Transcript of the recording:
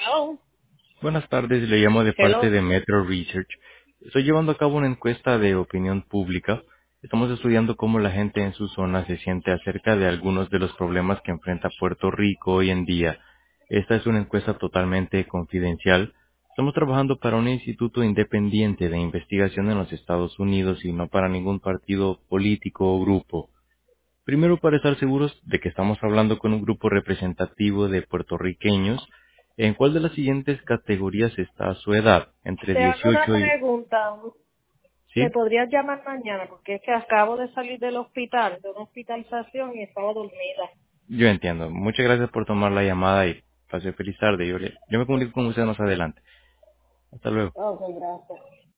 Hello. Buenas tardes, le llamo de parte Hello. de Metro Research. Estoy llevando a cabo una encuesta de opinión pública. Estamos estudiando cómo la gente en su zona se siente acerca de algunos de los problemas que enfrenta Puerto Rico hoy en día. Esta es una encuesta totalmente confidencial. Estamos trabajando para un instituto independiente de investigación en los Estados Unidos y no para ningún partido político o grupo. Primero, para estar seguros de que estamos hablando con un grupo representativo de puertorriqueños, ¿en cuál de las siguientes categorías está su edad? Entre Te hago una 18 y... pregunta. ¿Me ¿Sí? podrías llamar mañana? Porque es que acabo de salir del hospital, de una hospitalización y estaba dormida. Yo entiendo. Muchas gracias por tomar la llamada y pase feliz tarde. Yo me comunico con usted más adelante. Hasta luego. Ok, gracias.